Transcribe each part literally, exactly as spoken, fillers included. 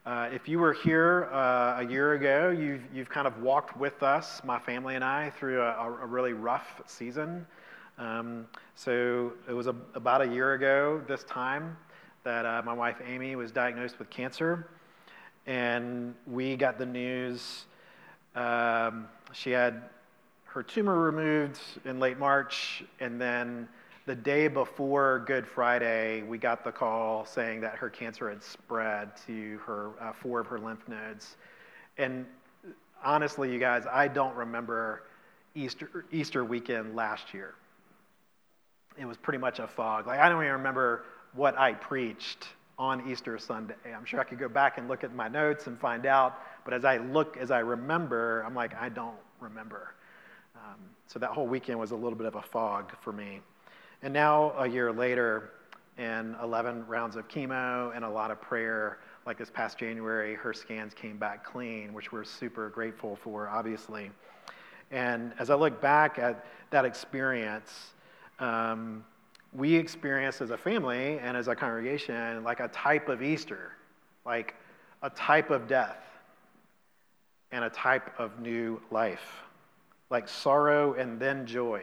Uh, if you were here uh, a year ago, you've, you've kind of walked with us, my family and I, through a, a really rough season. Um, so it was a, about a year ago this time that uh, my wife Amy was diagnosed with cancer. And we got the news um, she had her tumor removed in late March, and then the day before Good Friday, we got the call saying that her cancer had spread to her uh, four of her lymph nodes. And honestly, you guys, I don't remember Easter Easter weekend last year. It was pretty much a fog. Like, I don't even remember what I preached on Easter Sunday. I'm sure I could go back and look at my notes and find out, but as I look, as I remember, I'm like, I don't remember. Um, so that whole weekend was a little bit of a fog for me. And now, a year later, and eleven rounds of chemo and a lot of prayer, like this past January, her scans came back clean, which we're super grateful for, obviously. And as I look back at that experience, um, we experienced as a family and as a congregation like a type of Easter, like a type of death and a type of new life, like sorrow and then joy.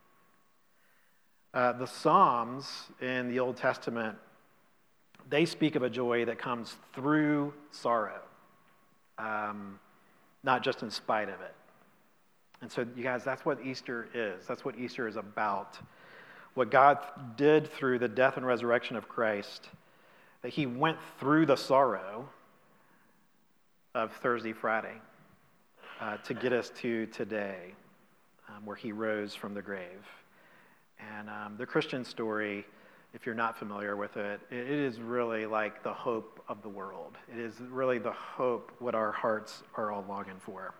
Uh, the Psalms in the Old Testament, they speak of a joy that comes through sorrow, um, not just in spite of it. And so, you guys, that's what Easter is. That's what Easter is about. What God did through the death and resurrection of Christ, that he went through the sorrow of Thursday, Friday, uh, to get us to today, um, where he rose from the grave. And um, the Christian story, if you're not familiar with it, it is really like the hope of the world. It is really the hope what our hearts are all longing for.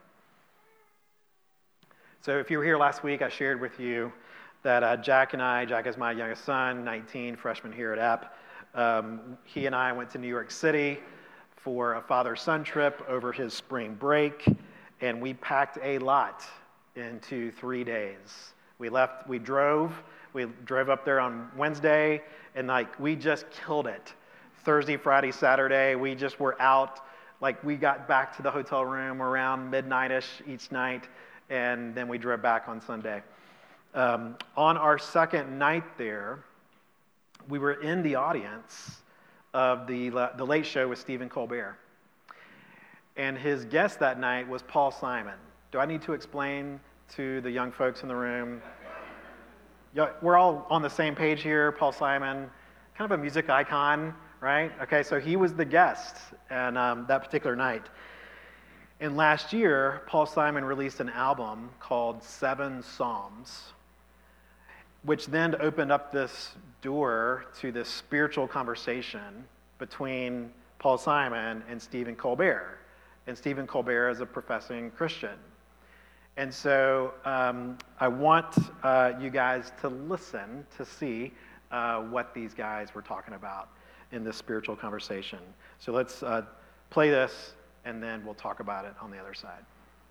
So if you were here last week, I shared with you that uh, Jack and I, Jack is my youngest son, nineteen, freshman here at App, um, he and I went to New York City for a father-son trip over his spring break, and we packed a lot into three days. We left, we drove, we drove up there on Wednesday, and like we just killed it. Thursday, Friday, Saturday, we just were out. Like we got back to the hotel room around midnight-ish each night, and then we drove back on Sunday. Um, on our second night there, we were in the audience of the, the Late Show with Stephen Colbert. And his guest that night was Paul Simon. Do I need to explain to the young folks in the room? Yeah, we're all on the same page here. Paul Simon, kind of a music icon, right? Okay, so he was the guest and um, that particular night. And last year, Paul Simon released an album called Seven Psalms, which then opened up this door to this spiritual conversation between Paul Simon and Stephen Colbert. And Stephen Colbert is a professing Christian. And so um, I want uh, you guys to listen to see uh, what these guys were talking about in this spiritual conversation. So let's uh, play this, and then we'll talk about it on the other side.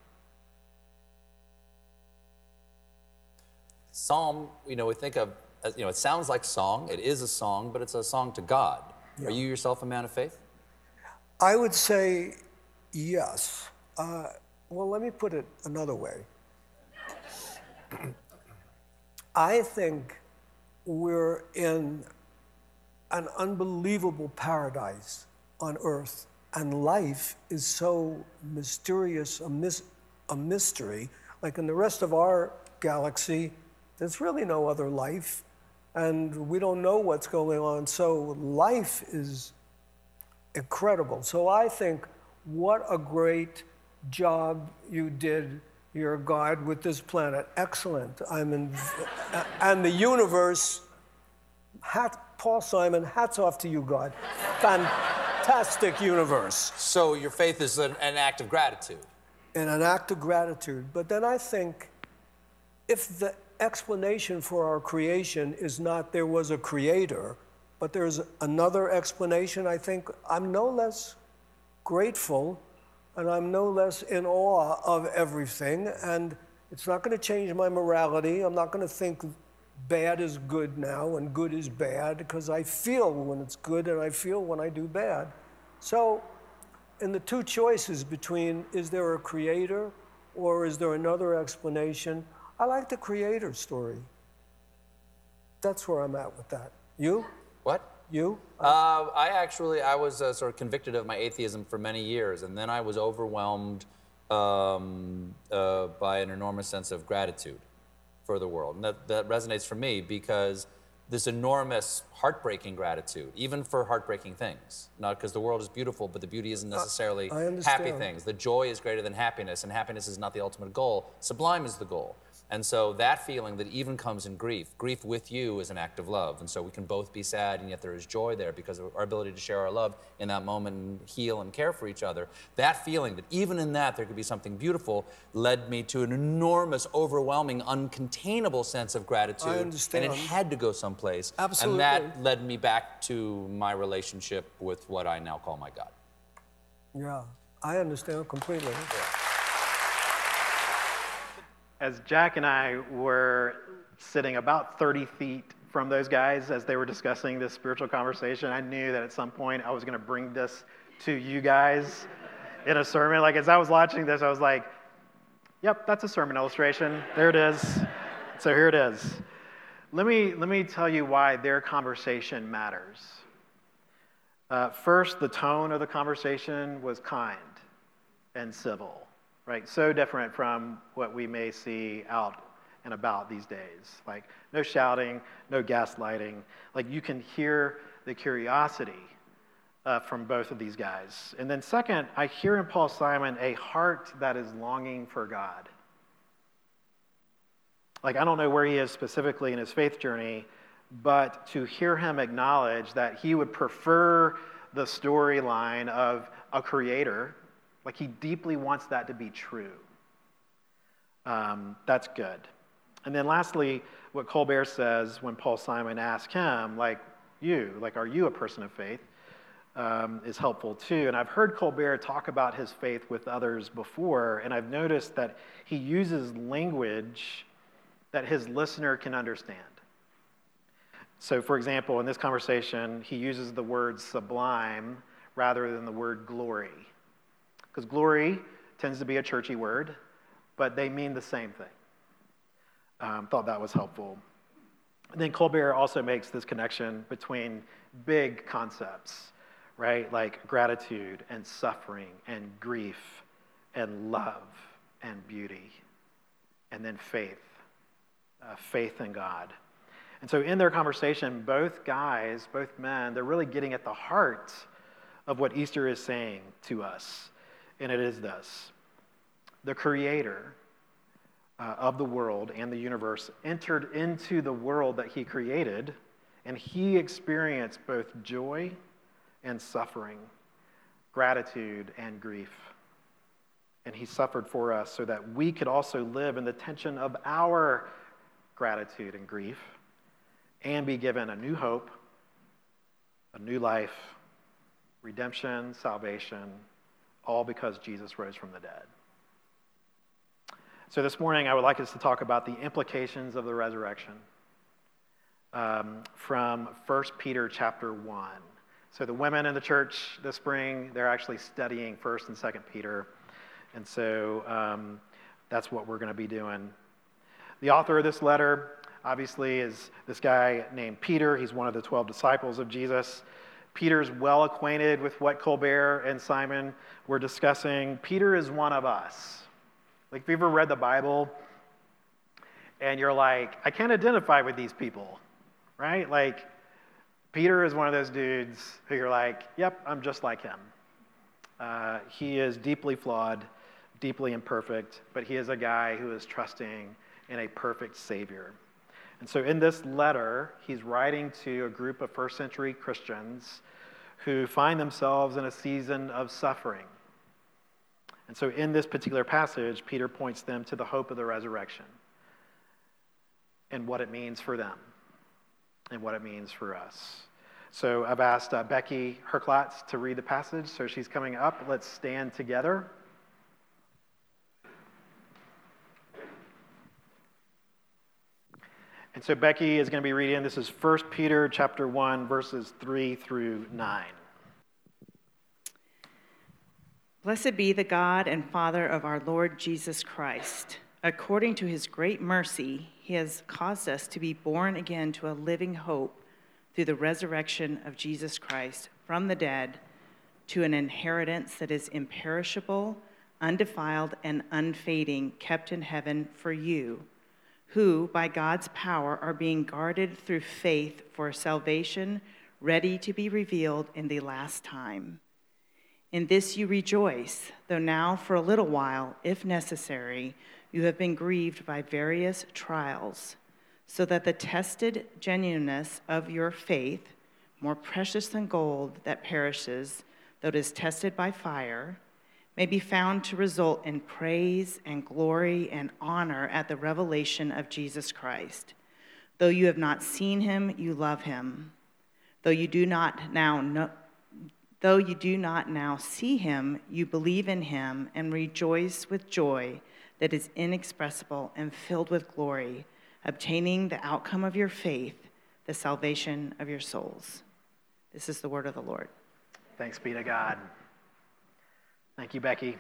Psalm, you know, we think of, you know, it sounds like song. It is a song, but it's a song to God. Yeah. Are you yourself a man of faith? I would say yes. Uh, well, let me put it another way. I think we're in an unbelievable paradise on earth, and life is so mysterious, a, mis- a mystery. Like in the rest of our galaxy, there's really no other life, and we don't know what's going on. So life is incredible. So I think what a great job you did, your God, with this planet. Excellent. I'm in, and the universe. Hat, Paul Simon, hats off to you, God. Fantastic universe. So your faith is an, an act of gratitude. And an act of gratitude. But then I think if the explanation for our creation is not there was a creator, but there's another explanation, I think I'm no less grateful and I'm no less in awe of everything. And it's not going to change my morality. I'm not going to think bad is good now and good is bad, because I feel when it's good and I feel when I do bad. So in the two choices between is there a creator or is there another explanation, I like the creator story. That's where I'm at with that. You? What? You? Uh, I actually, I was uh, sort of convicted of my atheism for many years, and then I was overwhelmed um, uh, by an enormous sense of gratitude for the world. And that, that resonates for me because this enormous heartbreaking gratitude, even for heartbreaking things. Not because the world is beautiful, but the beauty isn't necessarily I understand. happy things. The joy is greater than happiness, and happiness is not the ultimate goal. Sublime is the goal. And so that feeling that even comes in grief, grief with you is an act of love. And so we can both be sad, and yet there is joy there because of our ability to share our love in that moment and heal and care for each other. That feeling that even in that there could be something beautiful led me to an enormous, overwhelming, uncontainable sense of gratitude. I understand. And it had to go someplace. Absolutely. And that led me back to my relationship with what I now call my God. Yeah, I understand completely. Yeah. As Jack and I were sitting about thirty feet from those guys as they were discussing this spiritual conversation, I knew that at some point I was going to bring this to you guys in a sermon. Like, as I was watching this, I was like, yep, that's a sermon illustration. There it is. So here it is. Let me, let me tell you why their conversation matters. Uh, first, the tone of the conversation was kind and civil. Right, so different from what we may see out and about these days. Like, no shouting, no gaslighting. Like, you can hear the curiosity uh, from both of these guys. And then second, I hear in Paul Simon a heart that is longing for God. Like, I don't know where he is specifically in his faith journey, but to hear him acknowledge that he would prefer the storyline of a creator. Like, he deeply wants that to be true. Um, that's good. And then lastly, what Colbert says when Paul Simon asks him, like, you, like, are you a person of faith, um, is helpful too. And I've heard Colbert talk about his faith with others before, and I've noticed that he uses language that his listener can understand. So, for example, in this conversation, he uses the word sublime rather than the word glory. Because glory tends to be a churchy word, but they mean the same thing. Um, thought that was helpful. And then Colbert also makes this connection between big concepts, right? Like gratitude and suffering and grief and love and beauty. And then faith, uh, faith in God. And so in their conversation, both guys, both men, they're really getting at the heart of what Easter is saying to us. And it is this: the creator uh, of the world and the universe entered into the world that he created, and he experienced both joy and suffering, gratitude and grief. And he suffered for us so that we could also live in the tension of our gratitude and grief and be given a new hope, a new life, redemption, salvation, all because Jesus rose from the dead. So this morning, I would like us to talk about the implications of the resurrection um, from First Peter chapter one. So the women in the church this spring, they're actually studying First and Second Peter, and so um, that's what we're going to be doing. The author of this letter, obviously, is this guy named Peter. He's one of the twelve disciples of Jesus. Peter's well acquainted with what Colbert and Simon were discussing. Peter is one of us. Like, if you've ever read the Bible and you're like, I can't identify with these people, right? Like, Peter is one of those dudes who you're like, yep, I'm just like him. Uh, he is deeply flawed, deeply imperfect, but he is a guy who is trusting in a perfect Savior. And so in this letter, he's writing to a group of first century Christians who find themselves in a season of suffering. And so in this particular passage, Peter points them to the hope of the resurrection and what it means for them and what it means for us. So I've asked uh, Becky Herklatz to read the passage, so she's coming up. Let's stand together. And so Becky is going to be reading, this is First Peter chapter one, verses three through nine. Blessed be the God and Father of our Lord Jesus Christ. According to his great mercy, he has caused us to be born again to a living hope through the resurrection of Jesus Christ from the dead, to an inheritance that is imperishable, undefiled, and unfading, kept in heaven for you, who, by God's power, are being guarded through faith for salvation, ready to be revealed in the last time. In this you rejoice, though now for a little while, if necessary, you have been grieved by various trials, so that the tested genuineness of your faith, more precious than gold that perishes, though it is tested by fire, may be found to result in praise and glory and honor at the revelation of Jesus Christ. Though you have not seen him, you love him. Though you do not now know, though you do not now see him, you believe in him and rejoice with joy that is inexpressible and filled with glory, obtaining the outcome of your faith, the salvation of your souls. This is the word of the Lord. Thanks be to God. Thank you, Becky.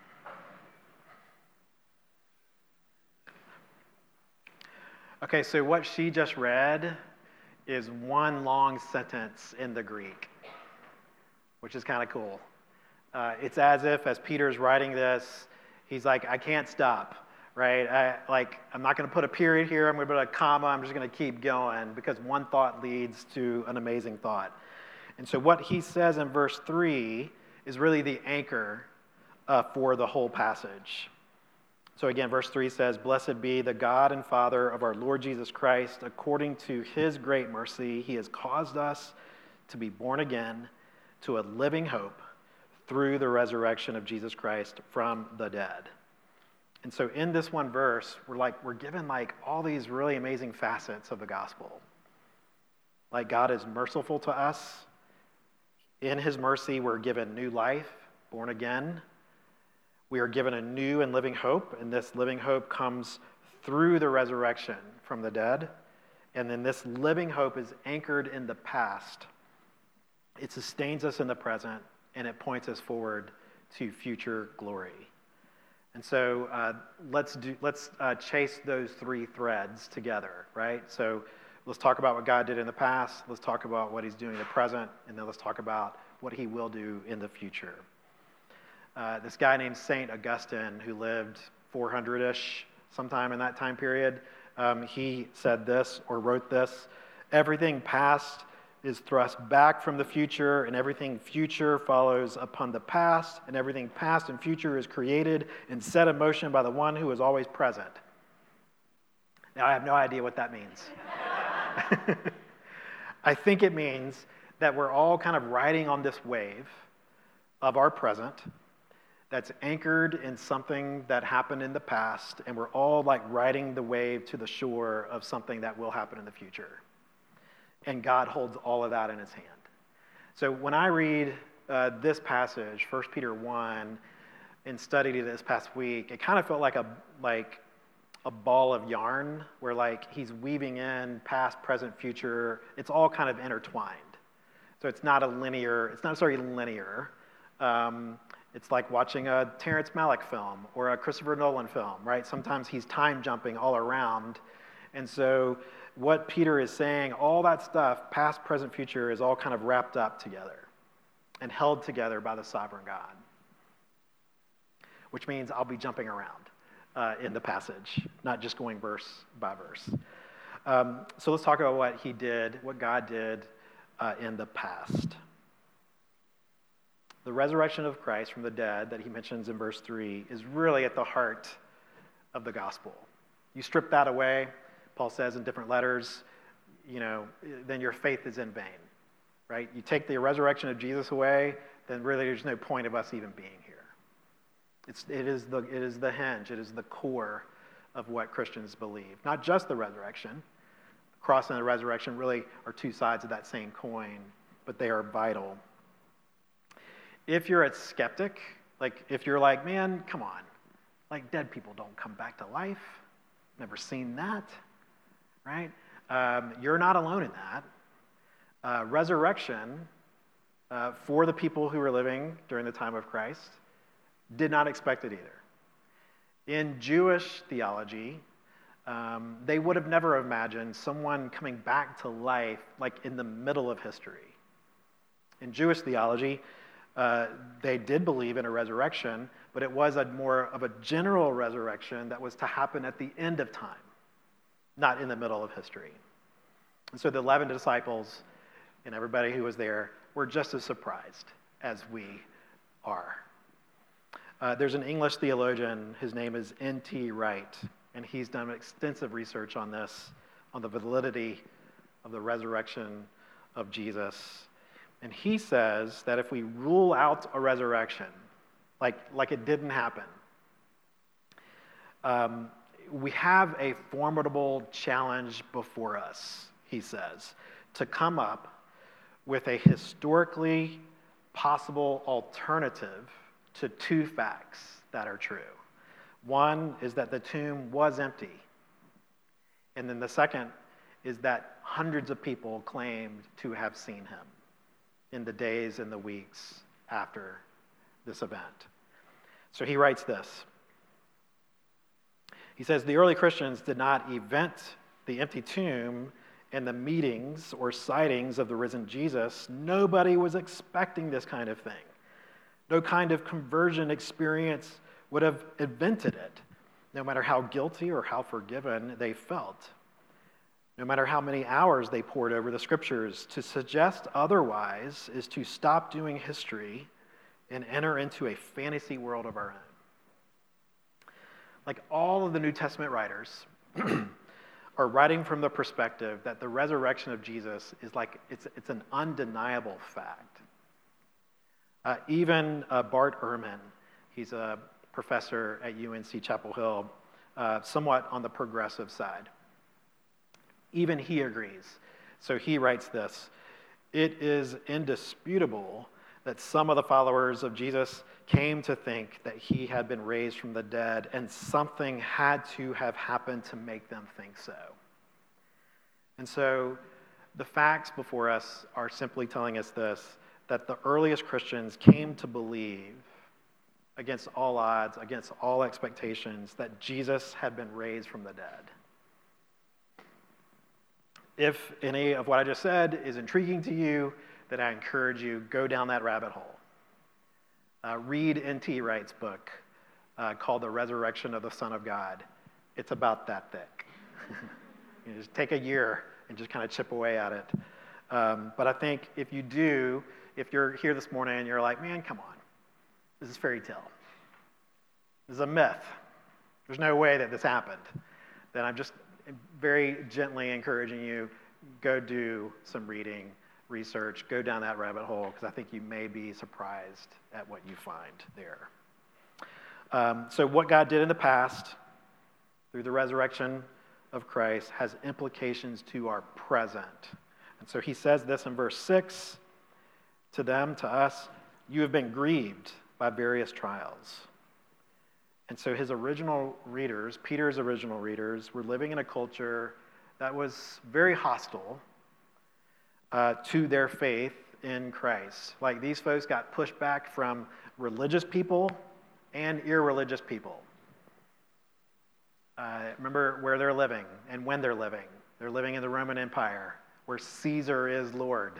Okay, so what she just read is one long sentence in the Greek, which is kind of cool. Uh, it's as if, as Peter's writing this, he's like, I can't stop, right? I, like, I'm not going to put a period here. I'm going to put a comma. I'm just going to keep going because one thought leads to an amazing thought. And so what he says in verse three is really the anchor uh, for the whole passage. So again, verse three says, Blessed be the God and Father of our Lord Jesus Christ. According to his great mercy, he has caused us to be born again to a living hope through the resurrection of Jesus Christ from the dead. And so in this one verse, we're like, we're given like all these really amazing facets of the gospel. Like God is merciful to us. In his mercy, we're given new life, born again. We are given a new and living hope, and this living hope comes through the resurrection from the dead. And then this living hope is anchored in the past. It sustains us in the present, and it points us forward to future glory. And so uh, let's do let's uh, chase those three threads together, right? So let's talk about what God did in the past. Let's talk about what he's doing in the present, and then let's talk about what he will do in the future. Uh, this guy named Saint Augustine, who lived four hundred-ish, sometime in that time period, um, he said this, or wrote this: everything past is thrust back from the future, and everything future follows upon the past, and everything past and future is created and set in motion by the one who is always present. Now, I have no idea what that means. I think it means that we're all kind of riding on this wave of our present that's anchored in something that happened in the past, and we're all like riding the wave to the shore of something that will happen in the future. And God holds all of that in his hand. So when I read uh, this passage, First Peter one, and studied it this past week, it kind of felt like a like a ball of yarn where like he's weaving in past, present, future. It's all kind of intertwined. So it's not a linear, it's not necessarily linear. Um, it's like watching a Terrence Malick film or a Christopher Nolan film, right? Sometimes he's time jumping all around. And so what Peter is saying, all that stuff, past, present, future, is all kind of wrapped up together and held together by the sovereign God, which means I'll be jumping around uh, in the passage, not just going verse by verse. Um, so let's talk about what he did, what God did uh, in the past. The resurrection of Christ from the dead that he mentions in verse three is really at the heart of the gospel. You strip that away, Paul says in different letters, you know, then your faith is in vain, right? You take the resurrection of Jesus away, then really there's no point of us even being here. It's, it is the, it is the hinge, it is the core of what Christians believe. Not just the resurrection. The cross and the resurrection really are two sides of that same coin, but they are vital. If you're a skeptic, like if you're like, man, come on, like dead people don't come back to life, never seen that, right? Um, you're not alone in that. Uh, resurrection, uh, for the people who were living during the time of Christ, did not expect it either. In Jewish theology, um, they would have never imagined someone coming back to life like in the middle of history. In Jewish theology, uh, they did believe in a resurrection, but it was a more of a general resurrection that was to happen at the end of time, not in the middle of history. And so the eleven disciples and everybody who was there were just as surprised as we are. Uh, there's an English theologian, his name is N T Wright, and he's done extensive research on this, on the validity of the resurrection of Jesus. And he says that if we rule out a resurrection, like, like it didn't happen, um, we have a formidable challenge before us, he says, to come up with a historically possible alternative to two facts that are true. One is that the tomb was empty. And then the second is that hundreds of people claimed to have seen him in the days and the weeks after this event. So he writes this. He says, the early Christians did not event the empty tomb and the meetings or sightings of the risen Jesus. Nobody was expecting this kind of thing. No kind of conversion experience would have invented it, no matter how guilty or how forgiven they felt. No matter how many hours they poured over the scriptures, to suggest otherwise is to stop doing history and enter into a fantasy world of our own. Like all of the New Testament writers are writing from the perspective that the resurrection of Jesus is like, it's, it's an undeniable fact. Uh, even uh, Bart Ehrman, he's a professor at U N C Chapel Hill, uh, somewhat on the progressive side. Even he agrees. So he writes this, it is indisputable that some of the followers of Jesus came to think that he had been raised from the dead, and something had to have happened to make them think so. And so the facts before us are simply telling us this, that the earliest Christians came to believe, against all odds, against all expectations, that Jesus had been raised from the dead. If any of what I just said is intriguing to you, then I encourage you, go down that rabbit hole. Uh, read N T Wright's book uh, called The Resurrection of the Son of God. It's about that thick. You just take a year and just kind of chip away at it. Um, but I think if you do, if you're here this morning and you're like, man, come on, this is fairy tale. This is a myth. There's no way that this happened. Then I'm just very gently encouraging you, go do some reading, research, go down that rabbit hole, because I think you may be surprised at what you find there. Um, so what God did in the past through the resurrection of Christ has implications to our present. And so he says this in verse six, to them, to us, you have been grieved by various trials. And so his original readers, Peter's original readers, were living in a culture that was very hostile uh, to their faith in Christ. Like these folks got pushed back from religious people and irreligious people. Uh, remember where they're living and when they're living. They're living in the Roman Empire, where Caesar is Lord.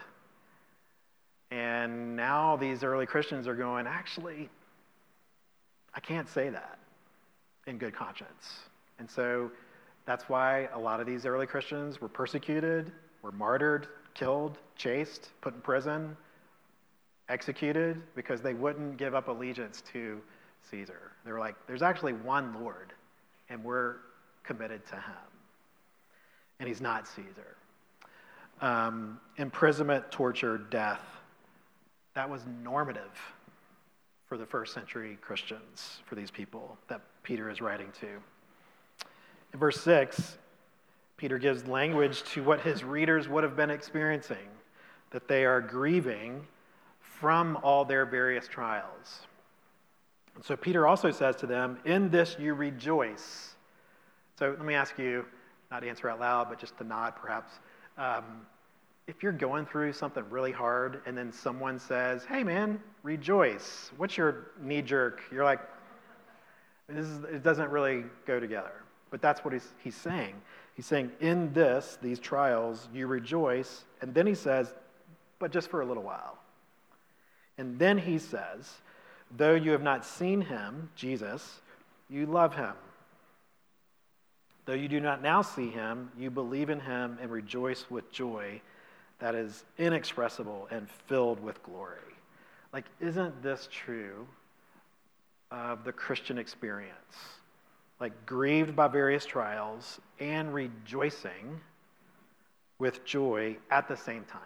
And now these early Christians are going, actually, I can't say that in good conscience. And so that's why a lot of these early Christians were persecuted, were martyred, killed, chased, put in prison, executed, because they wouldn't give up allegiance to Caesar. They were like, there's actually one Lord, and we're committed to him. And he's not Caesar. Um, imprisonment, torture, death, that was normative for the first century Christians, for these people that Peter is writing to. In verse six, Peter gives language to what his readers would have been experiencing, that they are grieving from all their various trials. And so Peter also says to them, in this you rejoice. So let me ask you, not to answer out loud, but just to nod perhaps. Um, if you're going through something really hard and then someone says, hey man, rejoice, what's your knee jerk? You're like, this is, it doesn't really go together. But that's what he's, he's saying. He's saying, in this, these trials, you rejoice. And then he says, but just for a little while. And then he says, though you have not seen him, Jesus, you love him. Though you do not now see him, you believe in him and rejoice with joy that is inexpressible and filled with glory. Like, isn't this true of the Christian experience? Like, grieved by various trials and rejoicing with joy at the same time.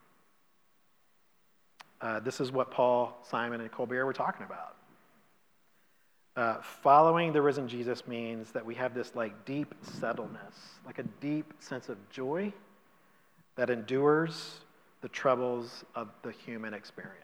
Uh, this is what Paul, Simon, and Colbert were talking about. Uh, following the risen Jesus means that we have this like deep settledness, like a deep sense of joy that endures the troubles of the human experience.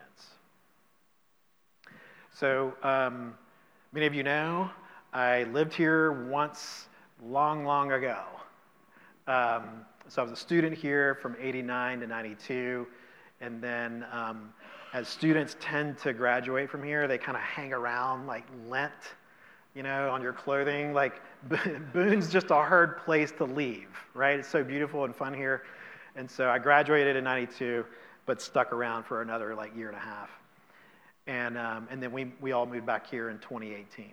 So, um, many of you know, I lived here once long, long ago. Um, so I was a student here from eighty-nine to ninety-two, and then um, as students tend to graduate from here, they kind of hang around like lint, you know, on your clothing. Like, Boone's just a hard place to leave, right? It's so beautiful and fun here. And so I graduated in ninety-two, but stuck around for another like year and a half. And, um, and then we, we all moved back here in twenty eighteen.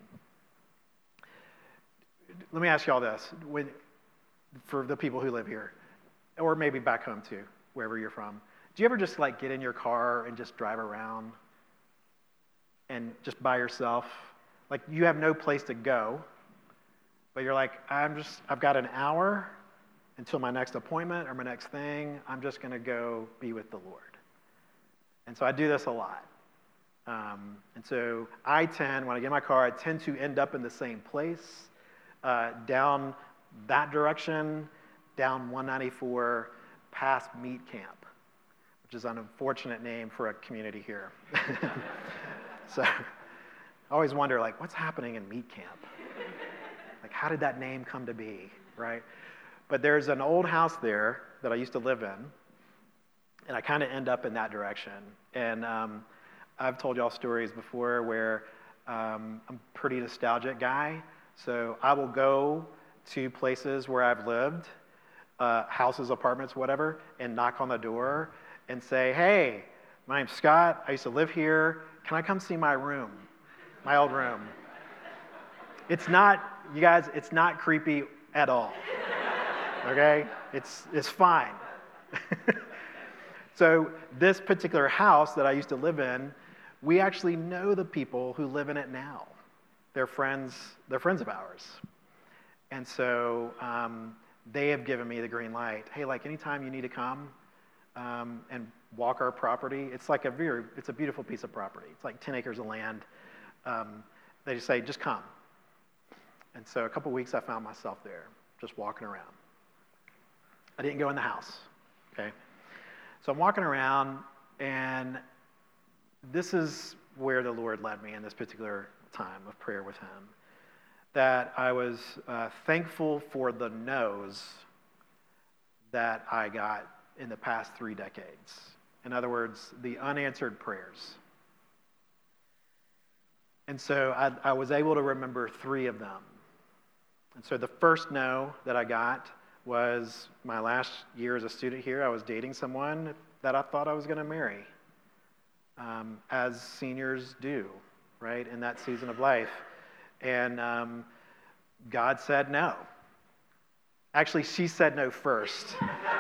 Let me ask you all this. When, for the people who live here, or maybe back home too, wherever you're from, do you ever just like get in your car and just drive around and just by yourself? Like, you have no place to go, but you're like, I'm just, I've got an hour until my next appointment or my next thing. I'm just going to go be with the Lord. And so I do this a lot. Um, and so I tend, when I get in my car, I tend to end up in the same place, uh, down that direction, down one ninety-four, past Meat Camp, which is an unfortunate name for a community here. So I always wonder, like, what's happening in Meat Camp? Like, how did that name come to be, right? But there's an old house there that I used to live in, and I kind of end up in that direction. And um, I've told y'all stories before where um, I'm a pretty nostalgic guy, so I will go to places where I've lived, uh, houses, apartments, whatever, and knock on the door and say, hey, my name's Scott, I used to live here, can I come see my room, my old room? It's not, you guys, it's not creepy at all, okay? It's, it's fine. So this particular house that I used to live in, we actually know the people who live in it now. They're friends, they're friends of ours. And so um, they have given me the green light. Hey, like anytime you need to come um, and walk our property, it's like a very, it's a beautiful piece of property. It's like ten acres of land. Um, they just say, just come. And so a couple weeks I found myself there, just walking around. I didn't go in the house, okay? So I'm walking around, and this is where the Lord led me in this particular time of prayer with him, that I was uh, thankful for the no's that I got in the past three decades. In other words, the unanswered prayers. And so I, I was able to remember three of them. And so the first no that I got was my last year as a student here. I was dating someone that I thought I was going to marry, um, as seniors do, right, in that season of life. And um, God said no. Actually, she said no first.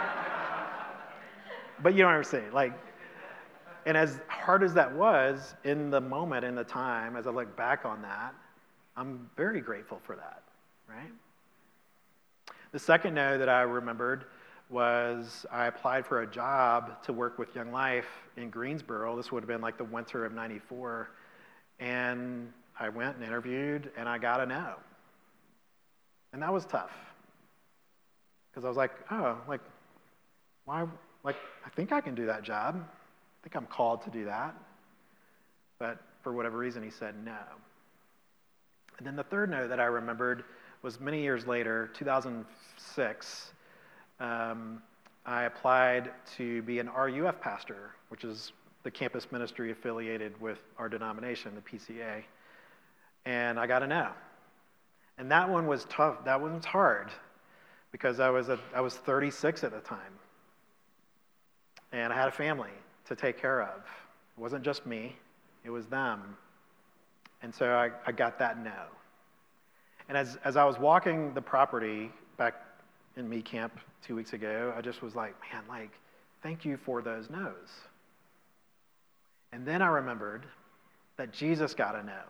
But you know what I'm saying? Like, and as hard as that was, in the moment, in the time, as I look back on that, I'm very grateful for that, right? The second no that I remembered was I applied for a job to work with Young Life in Greensboro. This would have been like the winter of ninety-four. And I went and interviewed, and I got a no. And that was tough. Because I was like, oh, like, why, like, I think I can do that job. I think I'm called to do that. But for whatever reason, he said no. And then the third no that I remembered was many years later, two thousand six. Um, I applied to be an R U F pastor, which is the campus ministry affiliated with our denomination, the P C A. And I got a no. And that one was tough. That one was hard because I was, a, I was thirty-six at the time. And I had a family to take care of. It wasn't just me, it was them. And so I, I got that no. And as, as I was walking the property back in Me Camp two weeks ago, I just was like, man, like, thank you for those no's. And then I remembered that Jesus got a no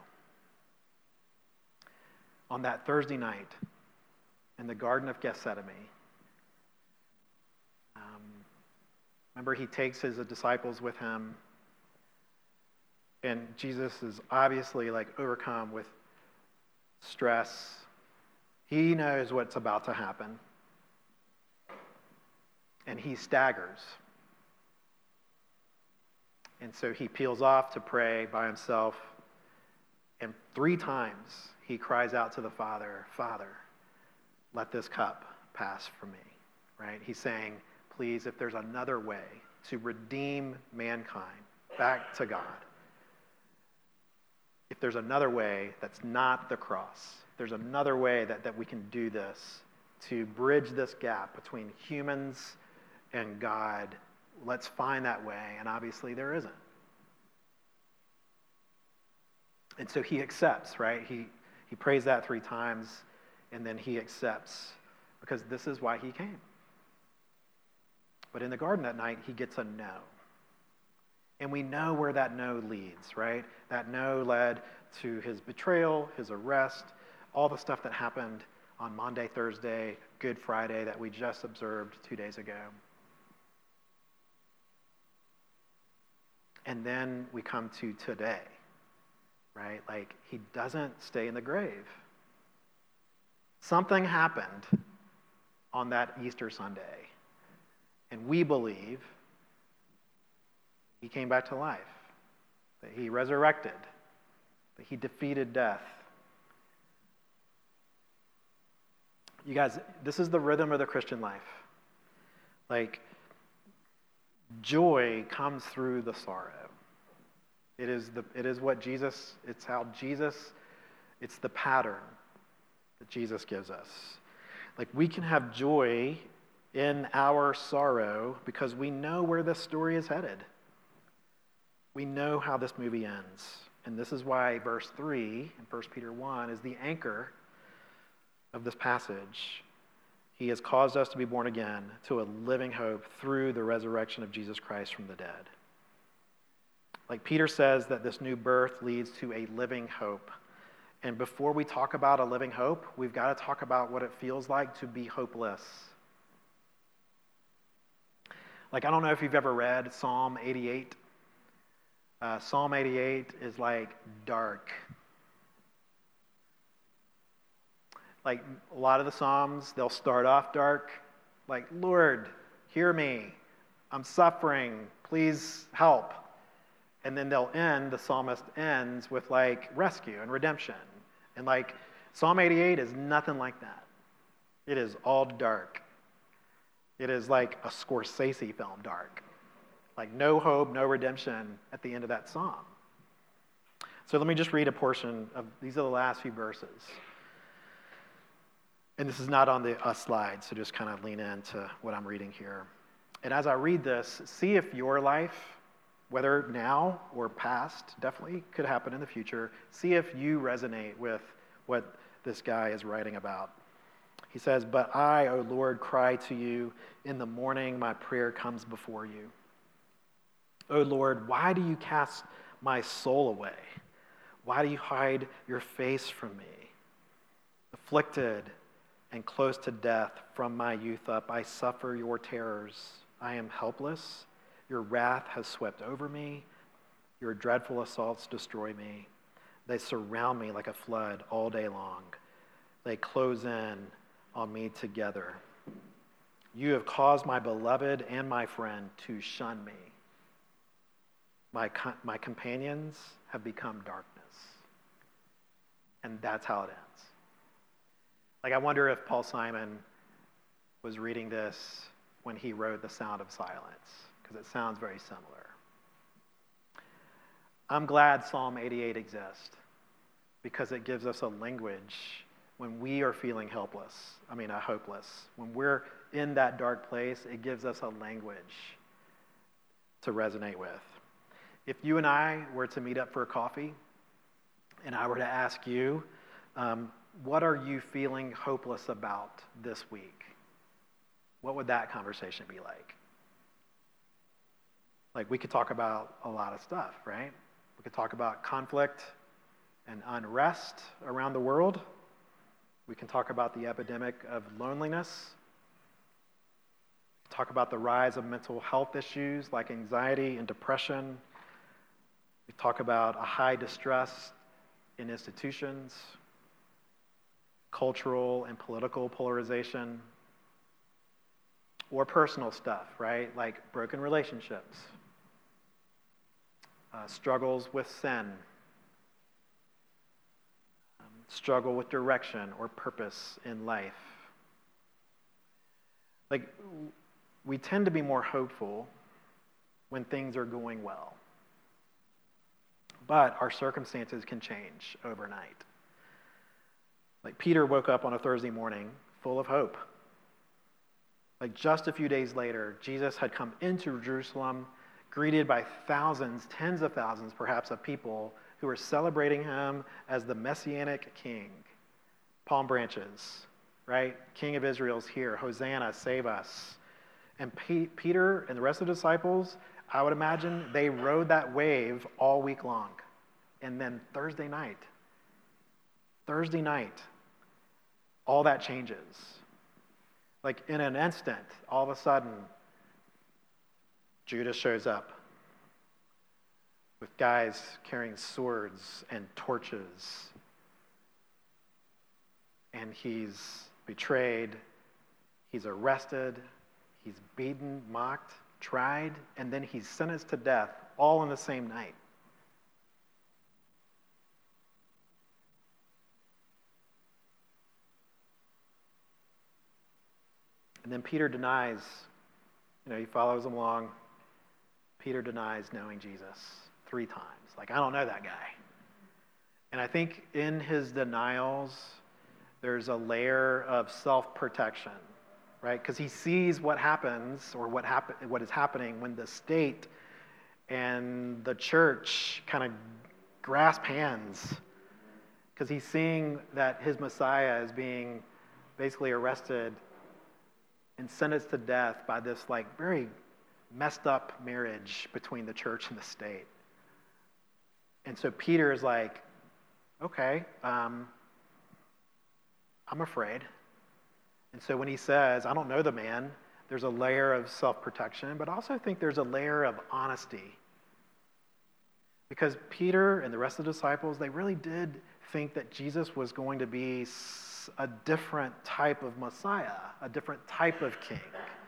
on that Thursday night in the Garden of Gethsemane. Um, remember, he takes his disciples with him, and Jesus is obviously like overcome with stress. He knows what's about to happen, and he staggers. And so he peels off to pray by himself, and three times he cries out to the Father, Father, let this cup pass from me, right? He's saying, please, if there's another way to redeem mankind back to God, if there's another way that's not the cross, there's another way that, that we can do this to bridge this gap between humans and God, let's find that way, and obviously there isn't. And so he accepts, right? He, he prays that three times, and then he accepts, because this is why he came. But in the garden that night, he gets a no. And we know where that no leads, right? That no led to his betrayal, his arrest, all the stuff that happened on Monday, Thursday, Good Friday that we just observed two days ago. And then we come to today, right? Like, he doesn't stay in the grave. Something happened on that Easter Sunday, and we believe he came back to life, that he resurrected, that he defeated death. You guys, this is the rhythm of the Christian life. Like, joy comes through the sorrow. It is the it is what Jesus, it's how Jesus, it's the pattern that Jesus gives us. Like, we can have joy in our sorrow because we know where this story is headed. We know how this movie ends. And this is why verse three in First Peter one is the anchor of this passage. He has caused us to be born again to a living hope through the resurrection of Jesus Christ from the dead. Like Peter says that this new birth leads to a living hope. And before we talk about a living hope, we've got to talk about what it feels like to be hopeless. Like, I don't know if you've ever read Psalm eighty-eight. Uh, Psalm eighty-eight is like dark. Like, a lot of the Psalms, they'll start off dark. Like, Lord, hear me. I'm suffering. Please help. And then they'll end, the psalmist ends with like rescue and redemption. And like Psalm eighty-eight is nothing like that. It is all dark. It is like a Scorsese film dark. Like no hope, no redemption at the end of that psalm. So let me just read a portion of, these are the last few verses. And this is not on the uh, slide, so just kind of lean into what I'm reading here. And as I read this, see if your life, whether now or past, definitely could happen in the future, see if you resonate with what this guy is writing about. He says, "But I, O Lord, cry to you. In the morning my prayer comes before you. O Lord, why do you cast my soul away? Why do you hide your face from me? Afflicted and close to death from my youth up, I suffer your terrors. I am helpless. Your wrath has swept over me. Your dreadful assaults destroy me. They surround me like a flood all day long. They close in on me together. You have caused my beloved and my friend to shun me. My, my companions have become darkness." And that's how it ends. Like, I wonder if Paul Simon was reading this when he wrote The Sound of Silence, because it sounds very similar. I'm glad Psalm eighty-eight exists, because it gives us a language when we are feeling helpless, I mean, uh, hopeless. When we're in that dark place, it gives us a language to resonate with. If you and I were to meet up for a coffee, and I were to ask you, um, what are you feeling hopeless about this week? What would that conversation be like? Like, we could talk about a lot of stuff, right? We could talk about conflict and unrest around the world. We can talk about the epidemic of loneliness. We can talk about the rise of mental health issues like anxiety and depression. We talk about a high distrust in institutions, cultural and political polarization, or personal stuff, right? Like broken relationships, uh, struggles with sin, struggle with direction or purpose in life. Like, we tend to be more hopeful when things are going well. But our circumstances can change overnight. Like, Peter woke up on a Thursday morning full of hope. Like, just a few days later, Jesus had come into Jerusalem, greeted by thousands, tens of thousands perhaps, of people who were celebrating him as the Messianic king. Palm branches, right? King of Israel's here. Hosanna, save us. And P- Peter and the rest of the disciples, I would imagine they rode that wave all week long. And then Thursday night, Thursday night, all that changes. Like, in an instant, all of a sudden, Judas shows up with guys carrying swords and torches. And he's betrayed, he's arrested, he's beaten, mocked, tried, and then he's sentenced to death all in the same night. And then Peter denies, you know, he follows along. Peter denies knowing Jesus three times. Like, I don't know that guy. And I think in his denials, there's a layer of self-protection, right? Because he sees what happens, or what happen, what is happening when the state and the church kind of grasp hands. Because he's seeing that his Messiah is being basically arrested and sentenced to death by this, like, very messed up marriage between the church and the state. And so Peter is like, okay, um, I'm afraid. And so when he says, I don't know the man, there's a layer of self-protection, but also I think there's a layer of honesty. Because Peter and the rest of the disciples, they really did think that Jesus was going to be a different type of Messiah, a different type of king.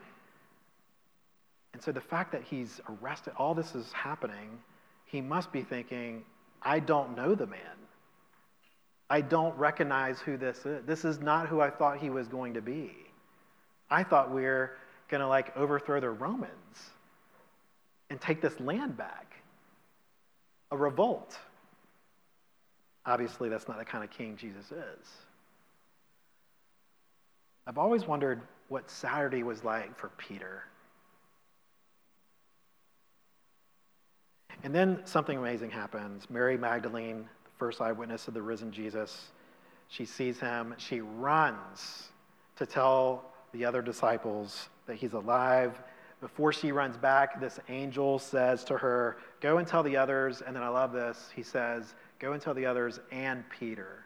And so the fact that he's arrested, all this is happening, he must be thinking, I don't know the man. I don't recognize who this is. This is not who I thought he was going to be. I thought we were going to, like, overthrow the Romans and take this land back. A revolt. Obviously, that's not the kind of king Jesus is. I've always wondered what Saturday was like for Peter. And then something amazing happens. Mary Magdalene, the first eyewitness of the risen Jesus, she sees him. She runs to tell the other disciples that he's alive. Before she runs back, this angel says to her, go and tell the others. And then I love this. He says, go and tell the others and Peter.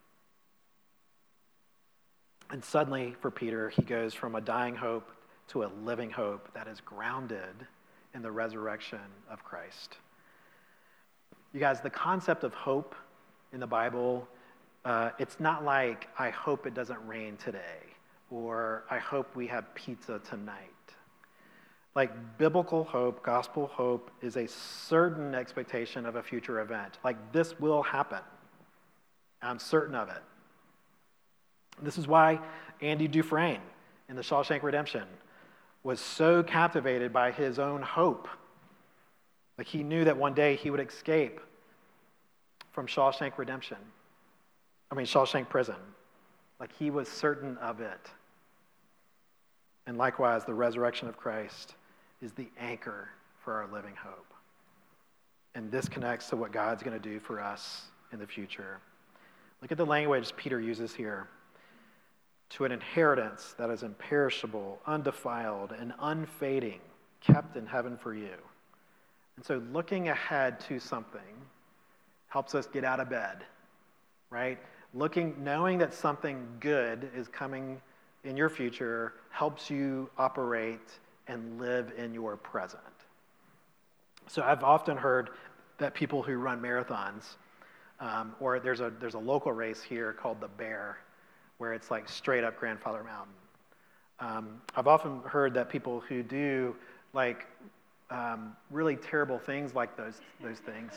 And suddenly, for Peter, he goes from a dying hope to a living hope that is grounded in the resurrection of Christ. You guys, the concept of hope in the Bible, uh, it's not like, I hope it doesn't rain today, or I hope we have pizza tonight. Like, biblical hope, gospel hope, is a certain expectation of a future event. Like, this will happen. I'm certain of it. This is why Andy Dufresne in The Shawshank Redemption was so captivated by his own hope. Like he knew that one day he would escape from Shawshank Redemption. I mean, Shawshank Prison. Like he was certain of it. And likewise, the resurrection of Christ is the anchor for our living hope. And this connects to what God's going to do for us in the future. Look at the language Peter uses here. To an inheritance that is imperishable, undefiled, and unfading, kept in heaven for you. And so looking ahead to something helps us get out of bed, right? Looking, knowing that something good is coming in your future helps you operate and live in your present. So I've often heard that people who run marathons, um, or there's a there's a local race here called the Bear, where it's like straight up Grandfather Mountain. Um, I've often heard that people who do like um, really terrible things like those those things,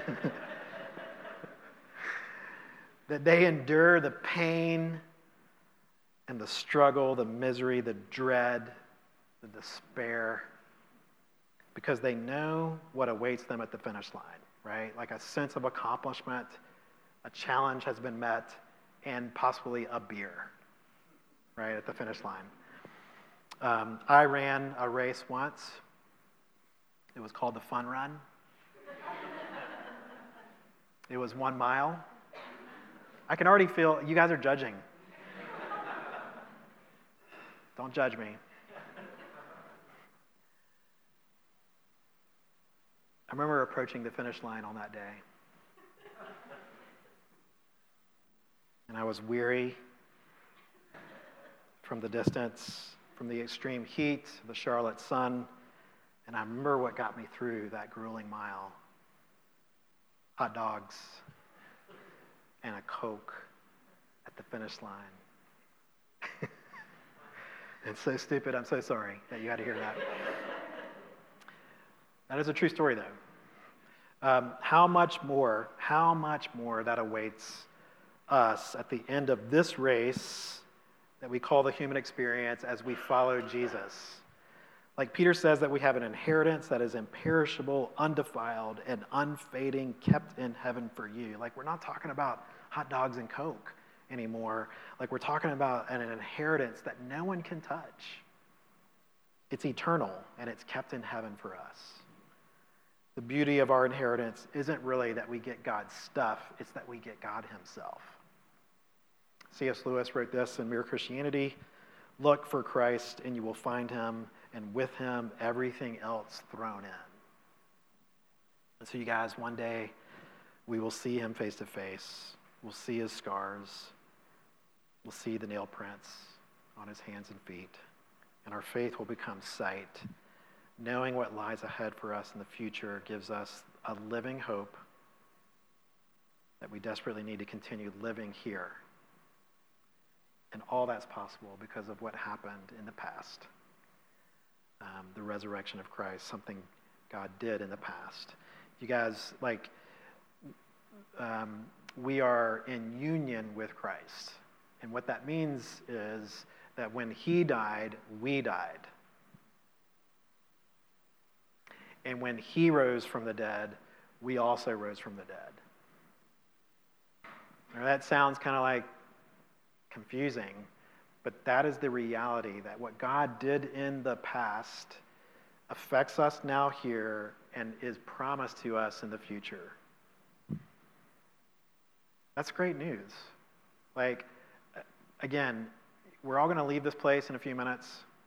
that they endure the pain and the struggle, the misery, the dread, the despair, because they know what awaits them at the finish line, right? Like a sense of accomplishment, a challenge has been met, and possibly a beer, right, at the finish line. Um, I ran a race once. It was called the Fun Run. It was one mile. I can already feel, you guys are judging. Don't judge me. I remember approaching the finish line on that day. And I was weary from the distance, from the extreme heat, the Charlotte sun. And I remember what got me through that grueling mile. Hot dogs and a Coke at the finish line. It's so stupid. I'm so sorry that you had to hear that. That is a true story, though. Um, how much more, how much more that awaits us at the end of this race that we call the human experience as we follow Jesus. Like Peter says that we have an inheritance that is imperishable, undefiled, and unfading, kept in heaven for you. Like we're not talking about hot dogs and Coke anymore. Like we're talking about an inheritance that no one can touch. It's eternal, and it's kept in heaven for us. The beauty of our inheritance isn't really that we get God's stuff, it's that we get God himself. C S Lewis wrote this in Mere Christianity: look for Christ and you will find him, and with him everything else thrown in. And so you guys, one day we will see him face to face. We'll see his scars. We'll see the nail prints on his hands and feet. And our faith will become sight. Knowing what lies ahead for us in the future gives us a living hope that we desperately need to continue living here. And all that's possible because of what happened in the past. Um, the resurrection of Christ, something God did in the past. You guys, like, um, we are in union with Christ. And what that means is that when he died, we died. And when he rose from the dead, we also rose from the dead. Now, that sounds kind of like confusing, but that is the reality, that what God did in the past affects us now here and is promised to us in the future. That's great news. Like, again, we're all going to leave this place in a few minutes,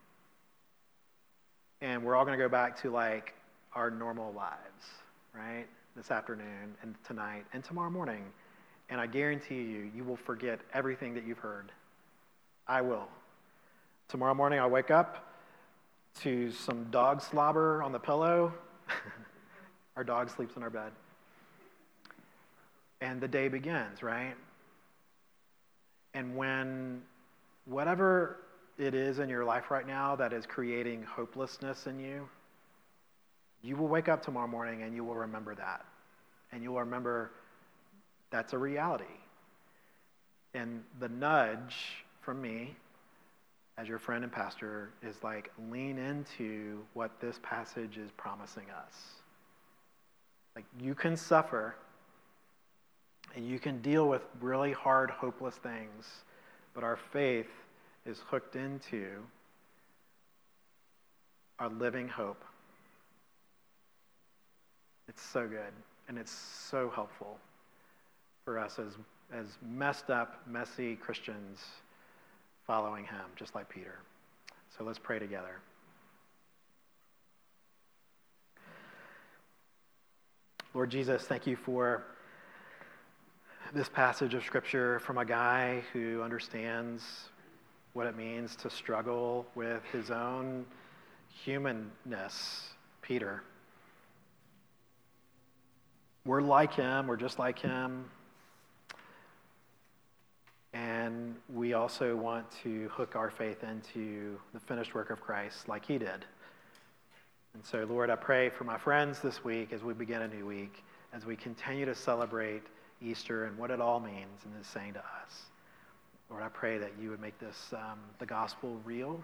and we're all going to go back to, like, our normal lives, right? This afternoon and tonight and tomorrow morning. And I guarantee you, you will forget everything that you've heard. I will. Tomorrow morning I'll wake up to some dog slobber on the pillow. Our dog sleeps in our bed. And the day begins, right? And when whatever it is in your life right now that is creating hopelessness in you, you will wake up tomorrow morning and you will remember that. And you will remember that's a reality. And the nudge from me as your friend and pastor, is like lean into what this passage is promising us. Like, you can suffer and you can deal with really hard, hopeless things, but our faith is hooked into our living hope. It's so good, and it's so helpful for us as, as messed up, messy Christians following him, just like Peter. So let's pray together. Lord Jesus, thank you for this passage of Scripture from a guy who understands what it means to struggle with his own humanness, Peter. We're like him, we're just like him, and we also want to hook our faith into the finished work of Christ like he did. And so, Lord, I pray for my friends this week as we begin a new week, as we continue to celebrate Easter and what it all means and is saying to us. Lord, I pray that you would make this, um, the gospel, real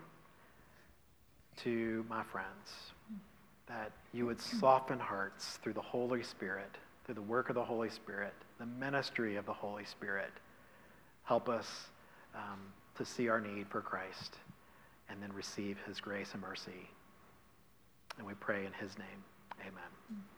to my friends, that you would soften hearts through the Holy Spirit, through the work of the Holy Spirit, the ministry of the Holy Spirit. Help us um, to see our need for Christ and then receive his grace and mercy. And we pray in his name. Amen.